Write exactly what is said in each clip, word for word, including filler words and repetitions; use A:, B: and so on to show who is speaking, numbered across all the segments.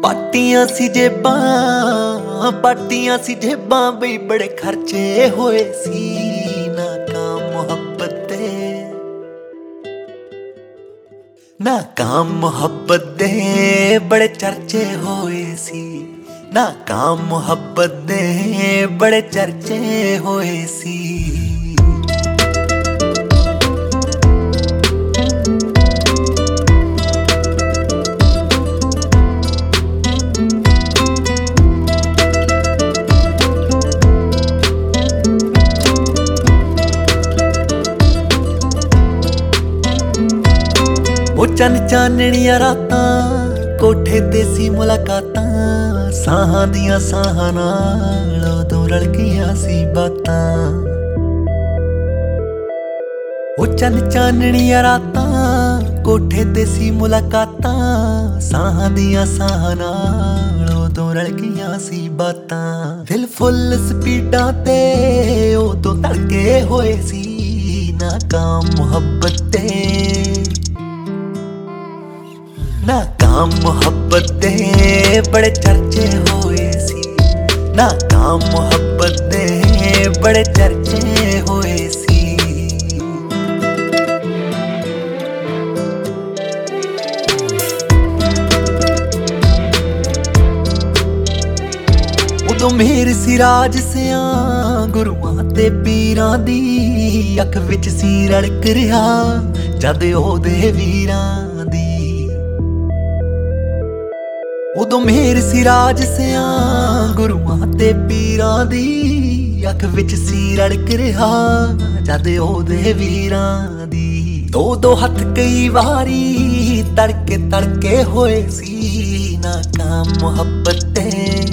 A: ਪਾਟੀਆਂ ਸੀ ਜੇਬਾਂ ਪਾਟੀਆਂ ਸੀ ਜੇਬਾਂ ਬਈ ਬੜੇ ਖਰਚੇ ਹੋਏ ਸੀ ਨਾਕਾਮ ਮੁਹੱਬਤ ਦੇ ਨਾਕਾਮ ਮੁਹੱਬਤ ਦੇ ਬੜੇ ਚਰਚੇ ਹੋਏ ਸੀ ਨਾਕਾਮ ਮੁਹੱਬਤ ਦੇ ਬੜੇ ਚਰਚੇ ਹੋਏ ਸੀ ਉਹ ਚੰਨ ਚਾਨਣੀਆਂ ਰਾਤਾਂ ਕੋਠੇ ਤੇ ਸੀ ਮੁਲਾਕਾਤਾਂ ਸਾਹਾਂ ਦੀਆਂ ਸਾਹਾਂ ਨਾਲ ਉਦੋਂ ਰਲ ਗਈਆਂ ਸੀ ਬਾਤਾਂ ਉਹ ਚੰਨ ਚਾਨਣੀਆਂ ਰਾਤਾਂ ਕੋਠੇ ਤੇ ਸੀ ਮੁਲਾਕਾਤਾਂ ਸਾਹਾਂ ਦੀਆਂ ਸਾਹਾਂ ਨਾਲ ਉਦੋਂ ਰਲ ਗਈਆਂ ਸੀ ਬਾਤਾਂ ਦਿਲ ਫੁੱਲ ਸਪੀਡਾਂ ਤੇ ਉਦੋਂ ਧੜਕੇ ਹੋਏ ਸੀ ਨਾਕਾਮ ਮੁਹੱਬਤ ਤੇ ਨਾਕਾਮ ਮੁਹੱਬਤ ਦੇ ਬੜੇ ਚਰਚੇ ਹੋਏ ਸੀ ਨਾਕਾਮ ਮੁਹੱਬਤ ਦੇ ਬੜੇ ਚਰਚੇ ਹੋਏ ਸੀ ਉਦੋਂ ਮੇਰ ਸੀ ਰਾਜ ਸਿਆਂ ਗੁਰੂਆਂ ਤੇ ਪੀਰਾਂ ਦੀ ਅੱਖ ਵਿੱਚ ਸੀ ਰੜਕ ਰਿਹਾ ਜਦ ਉਹਦੇ ਵੀਰਾਂ ਦੀ ਉਦੋਂ ਮੇਰ ਸੀ ਰਾਜ ਸਿਆਂ ਗੁਰੂਆਂ ਤੇ ਪੀਰਾਂ ਦੀ ਅੱਖ ਵਿੱਚ ਸੀ ਰੜਕ ਰਿਹਾ ਜਦ ਉਹਦੇ ਵੀਰਾਂ ਦੀ ਦੋ ਦੋ ਹੱਥ ਕਈ ਵਾਰੀ ਤੜਕੇ ਤੜਕੇ ਹੋਏ ਸੀ ਨਾਕਾਮ ਮੁਹੱਬਤ ਤੇ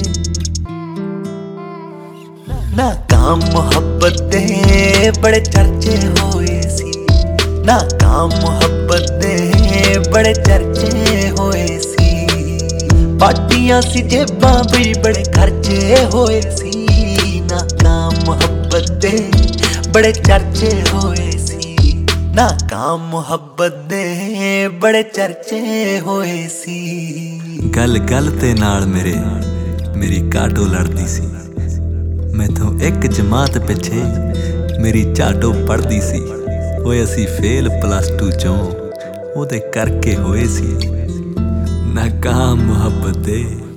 A: ਨਾਕਾਮ ਮੁਹੱਬਤ ਦੇ ਬੜੇ ਚਰਚੇ ਹੋਏ ਸੀ ਨਾਕਾਮ ਮੁਹੱਬਤ ਦੇ ਬੜੇ ਚਰਚੇ ਹੋਏ ਸੀ ਪਾਟੀਆਂ ਸੀ ਜੇਬਾਂ ਬਈ ਬੜੇ ਖਰਚੇ ਹੋਏ ਸੀ ਨਾਕਾਮ ਮੁਹੱਬਤ ਦੇ ਬੜੇ ਚਰਚੇ ਹੋਏ ਸੀ ਨਾਕਾਮ ਮੁਹੱਬਤ ਦੇ ਬੜੇ ਚਰਚੇ ਹੋਏ ਸੀ
B: ਗੱਲ ਗੱਲ ਤੇ ਨਾਲ ਮੇਰੇ ਮੇਰੀ ਕਾਟੋ ਲੜਦੀ ਸੀ ਮੈਥੋਂ ਇੱਕ ਜਮਾਤ ਪਿੱਛੇ ਮੇਰੀ ਚਾਟੋ ਪੜਦੀ ਸੀ ਓਏ ਅਸੀਂ ਫੇਲ ਪਲੱਸ ਟੂ ਚੋਂ ਉਹਦੇ ਕਰਕੇ ਹੋਏ ਸੀ ਨਾਕਾਮ ਮੁਹੱਬਤ ਦੇ